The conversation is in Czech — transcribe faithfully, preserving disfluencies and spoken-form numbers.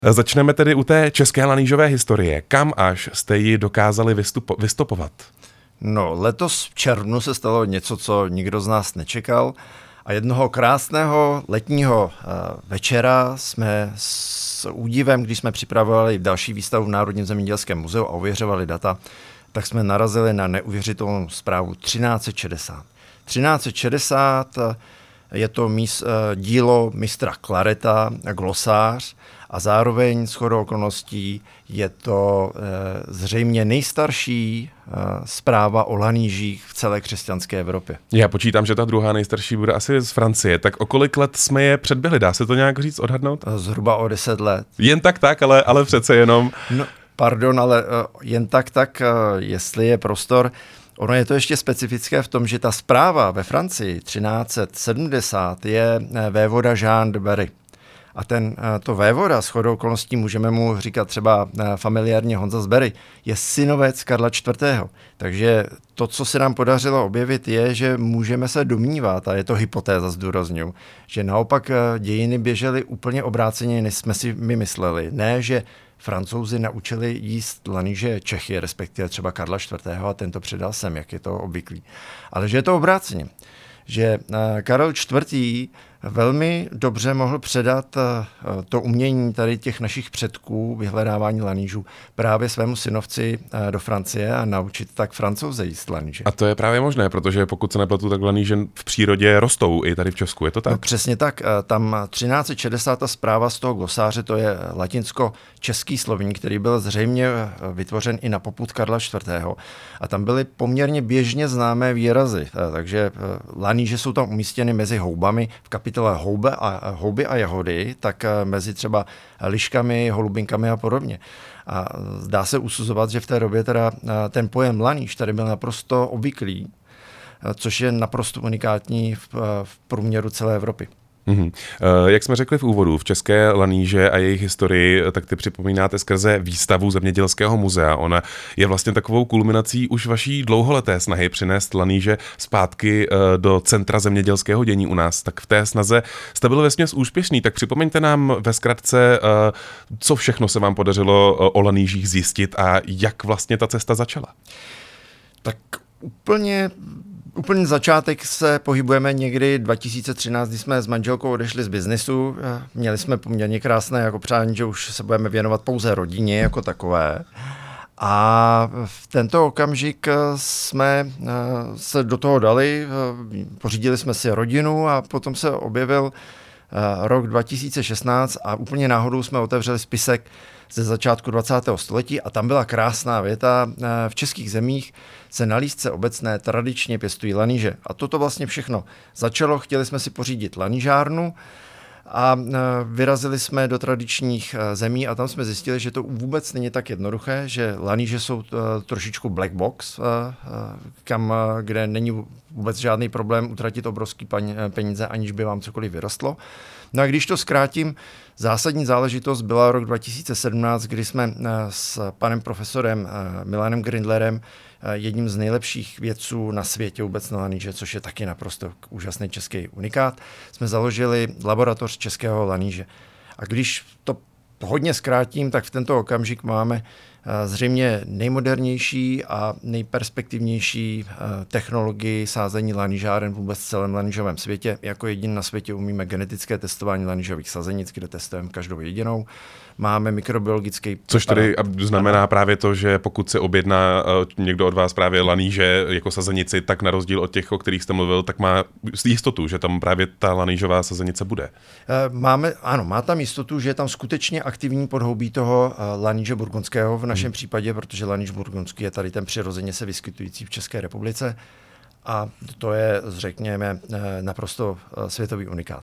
Začneme tedy u té české lanížové historie. Kam až jste ji dokázali vystupo- vystopovat? No, letos v červnu se stalo něco, co nikdo z nás nečekal. A jednoho krásného letního uh, večera jsme s údivem, když jsme připravovali další výstavu v Národním zemědělském muzeu a ověřovali data, tak jsme narazili na neuvěřitelnou zprávu třináct set šedesát. třináct set šedesát je to míst, uh, dílo mistra Clareta, glosář, a zároveň shodou okolností je to uh, zřejmě nejstarší uh, zpráva o lanížích v celé křesťanské Evropě. Já počítám, že ta druhá nejstarší bude asi z Francie. Tak o kolik let jsme je předběhli? Dá se to nějak říct, odhadnout? Zhruba o deset let. Jen tak tak, ale, ale přece jenom. No, pardon, ale uh, jen tak tak, uh, jestli je prostor. Ono je to ještě specifické v tom, že ta zpráva ve Francii třináct set sedmdesát je vévoda Jean de Berry. A ten, to vévoda, shodou okolností můžeme mu říkat třeba familiárně Honza z Berry, je synovec Karla čtvrtého. Takže to, co se nám podařilo objevit, je, že můžeme se domnívat, a je to hypotéza zdůrazňuji, že naopak dějiny běžely úplně obráceně, než jsme si my mysleli. Ne, že Francouzi naučili jíst laníže Čechy, respektive třeba Karla čtvrtého. a ten to předal sem, jak je to obvyklý. Ale že je to obráceně. Že Karel čtvrtý. velmi dobře mohl předat to umění tady těch našich předků, vyhledávání lanížů, právě svému synovci do Francie a naučit tak Francouze jíst laníže. A to je právě možné, protože pokud se nepletu, tak laníže v přírodě rostou i tady v Česku, je to tak? No, přesně tak. Tam třináct set šedesát ta zpráva z toho glosáře, to je latinsko-český slovník, který byl zřejmě vytvořen i na popud Karla čtvrtého. A tam byly poměrně běžně známé výrazy, takže laníže jsou tam umístěny mezi houbami v kapitole Houby a, houby a jahody, tak mezi třeba liškami, holubinkami a podobně. A dá se usuzovat, že v té době teda ten pojem laníž tady byl naprosto obvyklý, což je naprosto unikátní v, v průměru celé Evropy. Mm-hmm. Jak jsme řekli v úvodu, v české laníže a jejich historii, tak ty připomínáte skrze výstavu Zemědělského muzea. Ona je vlastně takovou kulminací už vaší dlouholeté snahy přinést laníže zpátky do centra zemědělského dění u nás. Tak v té snaze jste byl vesměs úspěšný, tak připomeňte nám ve zkratce, co všechno se vám podařilo o lanížích zjistit a jak vlastně ta cesta začala. Tak úplně... Úplně začátek se pohybujeme někdy dva tisíce třináct, kdy jsme s manželkou odešli z biznisu. Měli jsme poměrně krásné jako přání, že už se budeme věnovat pouze rodině jako takové. A v tento okamžik jsme se do toho dali, pořídili jsme si rodinu a potom se objevil rok dva tisíce šestnáct a úplně náhodou jsme otevřeli spisek ze začátku dvacátého století a tam byla krásná věta: v českých zemích se na lístce obecné tradičně pěstují laníže. A toto vlastně všechno začalo, chtěli jsme si pořídit lanížárnu a vyrazili jsme do tradičních zemí a tam jsme zjistili, že to vůbec není tak jednoduché, že laníže jsou trošičku black box, kam, kde není vůbec žádný problém utratit obrovský peníze, aniž by vám cokoliv vyrostlo. No a když to zkrátím, zásadní záležitost byla rok dva tisíce sedmnáct, kdy jsme s panem profesorem Milanem Grindlerem, jedním z nejlepších vědců na světě vůbec na laníže, což je taky naprosto úžasný český unikát, jsme založili laboratoř českého laníže. A když to hodně zkrátím, tak v tento okamžik máme zřejmě nejmodernější a nejperspektivnější technologii sázení lanížáren vůbec v celém lanížovém světě. Jako jediný na světě umíme genetické testování lanížových sazenic, kde testujeme každou jedinou. Máme mikrobiologický... Což tedy znamená právě to, že pokud se objedná někdo od vás právě laníže jako sazenici, tak na rozdíl od těch, o kterých jste mluvil, tak má jistotu, že tam právě ta lanížová sazenice bude. Máme, ano, má tam jistotu, že je tam skutečně aktivní podhoubí toho laníže burgundského v našem hmm. případě, protože laníž burgundský je tady ten přirozeně se vyskytující v České republice a to je, řekněme, naprosto světový unikát.